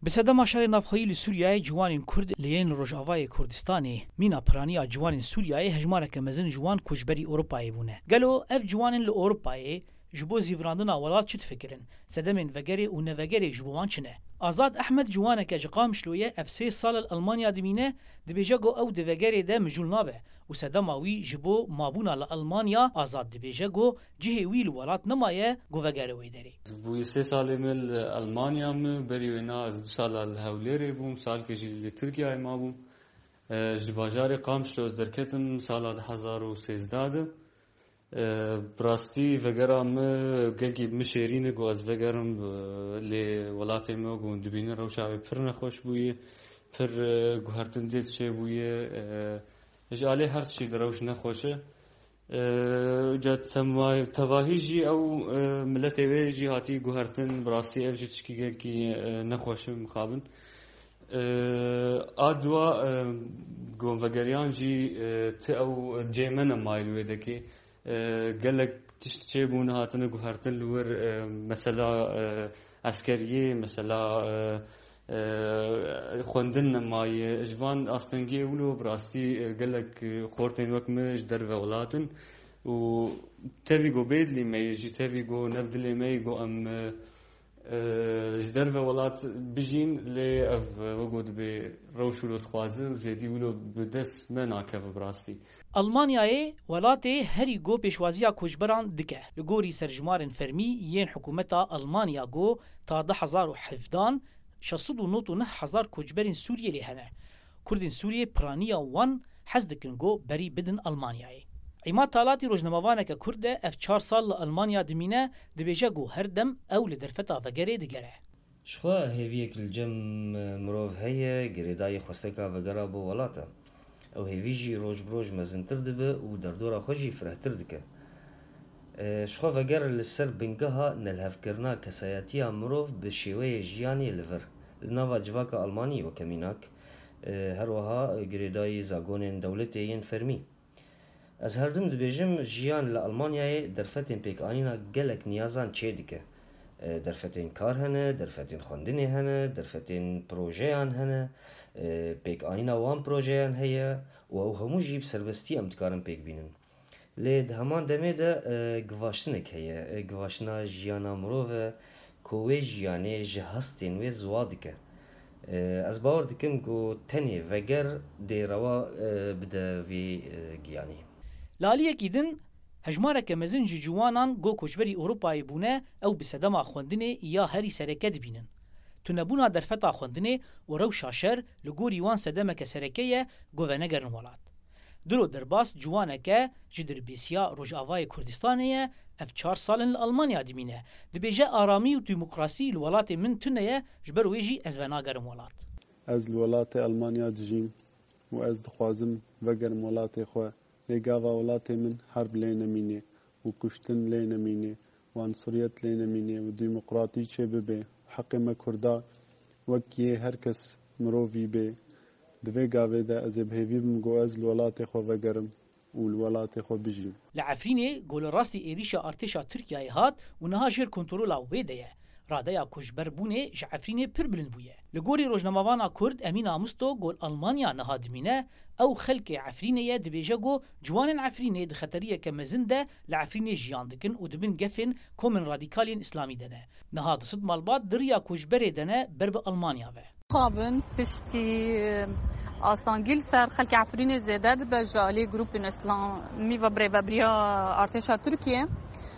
بسدما شهر نافخویی لسوریای جوانین کرد لین روجاوای کردستانی مینا پرانیا جوانین سوریای هجمارک مزن جوان کوچبری اروپایی بونه گلو اف جوانین ل اروپایی جبو زیوراندنا ولات چت فکرن سدمن وگری و نوگری جبوان چنه آزاد احمد جوانک اجقام شلویه اف 3 سال المانیا دمینه دبیجاگو او دوگری ده مجول نابه و سدماوی جبو مابونا لالمانیا آزاد دبیجاگو جهه ویل ولات نمایه گوگری ویدری بوی 3 سال مل المانیا م بری وینا از 2 سال الهولری بوم سال کجی ترکیه ما بوم جباجار قام شلوز درکتم سال 2013 براستی وگرام گلگی مشیرین گو از وگرام لی ولات ما گو دبینه روشاوی پر نخوش بویه پر گوهرتن دید چه بویه اجاله هر چی دروش نخوشه جات تواهی جی او ملت وی جی هاتی گوهرتن براستی اف جی تشکی گلگی نخوشه مخابن آدوا گو وگریان جی ت او جیمن مایلوی دکی قالك تشتبون هاتنا جوهرتن لور مثلا عسكرية مثلا خوندن ماي جوان أصلاً ولو براستي قالك خورتين وقت مش درب ولاتن و تبي جو بيد لي ما يجي تبي جو نبذ لي ما يجو أم جدرب ولات بجين لي أف وجود بروشولو خوازه وزيدي ولو بدس ما ناكف براستي المانیای ولاتی هری گو پیشوازیا کوچبران دکه لگوری سرجمارن فرمی یین حکومتا المانیا گو تا 2017 609,000 کوچبرین سوریه لهنه کردین سوریه پرانیا وان حز دکن گو بری بدن المانیای ایما طالاتی روزنامه‌وانه که کرده اف 4 سال المانیا دمینه دبیجه گو هر دم او لدرفتا وگره دگره شخوا هیویک الجم مروف هي گریدای خستکا وگره بو ولاته او هیویجی روز بروز مزنتر دبه و در دورا خوشی فرهتر دکه شخوا وگر لسر بنگها نلهف کرنا کسایتی مروف به شیوه جیانی لور لناوا جواک آلمانی و کمیناک هر وها گریدای زاگونین دولتین فرمی از هر دم دبیجم جیان لآلمانیای درفتین پیک آنینا گلک نیازان چه دکه درفتین کار هنه درفتین خوندنی هنه درفتین پروژهان هنه پیک آنینا وان پروژهان هیا و او همو جیب سربستی امتکارن پیک بینن لید همان دمه ده گواشتنک هیا گواشتنا جیانا مروه کوه جیانه جهستین و زوادکه از باور دکم گو تنی وگر دیروا بده وی گیانی لالیه کیدن هجمارك مزن جوانان گو کوچبری اروپایی بونه او بسدما خوندنه یا هری سرکت بینن تنبونا درفتا خوندنه و رو شاشر لگوری وان سدمک سرکیه گو ونگرن ولات درو درباس جوانکه جدر بیسیا روجاوای کردستانیه اف 4 سالن المانیا دمینه دبیجه آرامی و دموکراسی الولات من تنه جبر ویجی از وناگرن ولات از الولات المانیا دجین و از دخوازم وگرم ولات خو لگاوا ولات من حرب لینمینه و کشتن لینمینه و عنصریت لینمینه و دموکراتی چه ببه حق ما کردا وکیه هر کس مروی به دوی گاوه ده از بهوی بمگو از الولات خو وگرم و الولات خو بجیم لعفرینه گول راستی ایریشا ارتشا ترکیه هات و نها جر کنترولا ویده رادایا کوچبر بونه جعفرینه پر بلند بویه لگوری روزنامه‌وانا کرد امین آموستو گول المانیا نها دمینه او خلق عفرینه دبیجه گو جوان عفرینه دخطریه که مزنده لعفرینه جیان دکن و دبن گفن کومن رادیکالین اسلامی دنه نها دست مالبات دریا کوچبر دنه برب المانیا و خابن پستی آستانگیل سر خلق عفرینه زیده به جالی گروپ اسلامی و بریا ارتشا ترکیه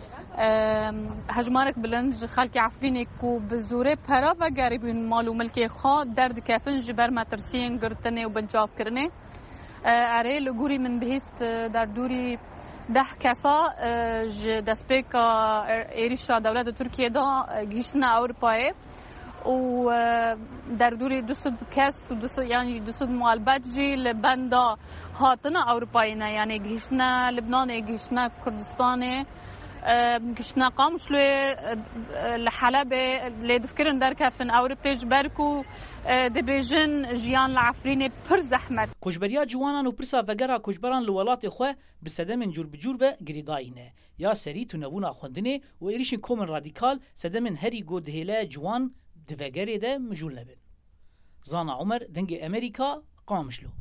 هجمارك بلند خلق عفريني كو بزوره پرا و غريبين مالو ملكي خا درد كافن جبر مترسين گرتني و بنجاف کرني اري لغوري من بهست در دوری 10 کسا دسپیکا ایریشا دولت ترکیه دا گیشتنا اروپای و در دوری 200 کس و یعنی 200 معالبت جی لبندا هاتنا اروپاینا یعنی گیشتنا لبنان گیشتنا کردستان گشنا قامشلوی لحلب لدفكرن در كفن أوروبيج بركو دبيجن جيان العفريني پر زحمت کوچبریا جوانان و پرسا وگرا کوچبران لولات خو بسدمن جور بجور به گریداینه یا سری تو نبونا خوندنه و ایریشن کومن رادیکال سدمن هری گود هله جوان دوگری ده مجول نبن زانا عمر دنگ امریکا قامشلو